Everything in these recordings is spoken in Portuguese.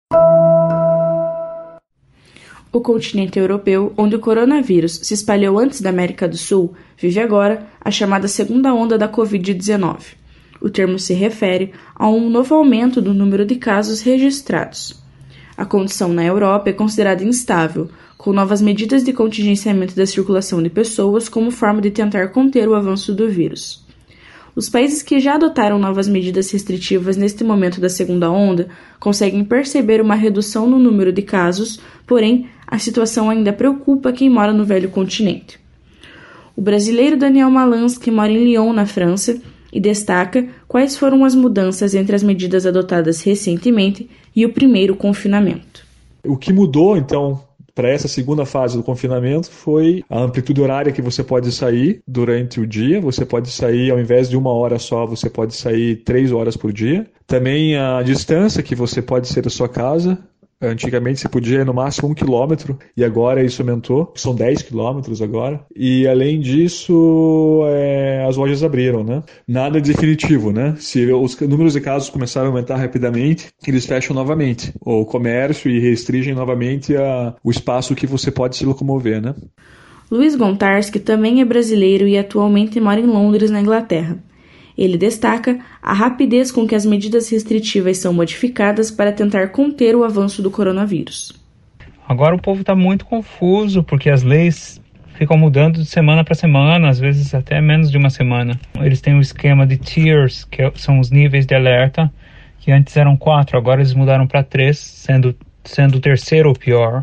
O continente europeu, onde o coronavírus se espalhou antes da América do Sul, vive agora a chamada segunda onda da Covid-19. O termo se refere a um novo aumento do número de casos registrados. A condição na Europa é considerada instável, com novas medidas de contingenciamento da circulação de pessoas como forma de tentar conter o avanço do vírus. Os países que já adotaram novas medidas restritivas neste momento da segunda onda conseguem perceber uma redução no número de casos, porém, a situação ainda preocupa quem mora no velho continente. O brasileiro Daniel Malans, que mora em Lyon, na França, e destaca quais foram as mudanças entre as medidas adotadas recentemente e o primeiro confinamento. O que mudou, então, para essa segunda fase do confinamento foi a amplitude horária que você pode sair durante o dia. Você pode sair, ao invés de 1 hora só, você pode sair 3 horas por dia. Também a distância que você pode sair da sua casa. Antigamente você podia ir no máximo 1 quilômetro e agora isso aumentou, são 10 quilômetros agora. E além disso, as lojas abriram, né? Nada definitivo, né? Se os números de casos começaram a aumentar rapidamente, eles fecham novamente o comércio e restringem novamente o espaço que você pode se locomover, né? Luiz Gontarski também é brasileiro e atualmente mora em Londres, na Inglaterra. Ele destaca a rapidez com que as medidas restritivas são modificadas para tentar conter o avanço do coronavírus. Agora o povo está muito confuso porque as leis ficam mudando de semana para semana, às vezes até menos de uma semana. Eles têm um esquema de tiers, que são os níveis de alerta, que antes eram 4, agora eles mudaram para 3, sendo o terceiro o pior.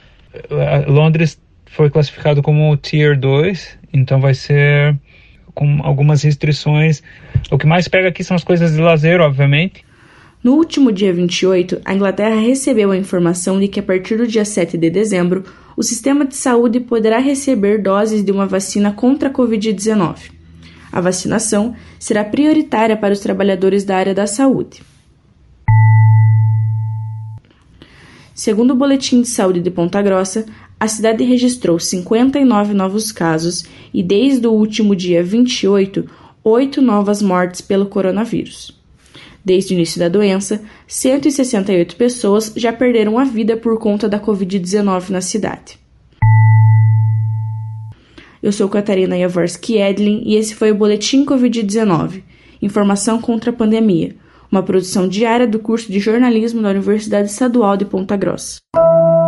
Londres foi classificado como Tier 2, então vai ser com algumas restrições. O que mais pega aqui são as coisas de lazer, obviamente. No último dia 28, a Inglaterra recebeu a informação de que a partir do dia 7 de dezembro, o sistema de saúde poderá receber doses de uma vacina contra a Covid-19. A vacinação será prioritária para os trabalhadores da área da saúde. Segundo o Boletim de Saúde de Ponta Grossa, a cidade registrou 59 novos casos e, desde o último dia 28, 8 novas mortes pelo coronavírus. Desde o início da doença, 168 pessoas já perderam a vida por conta da Covid-19 na cidade. Eu sou Catarina Jaworski-Edlin e esse foi o Boletim Covid-19, Informação contra a Pandemia, uma produção diária do curso de jornalismo da Universidade Estadual de Ponta Grossa.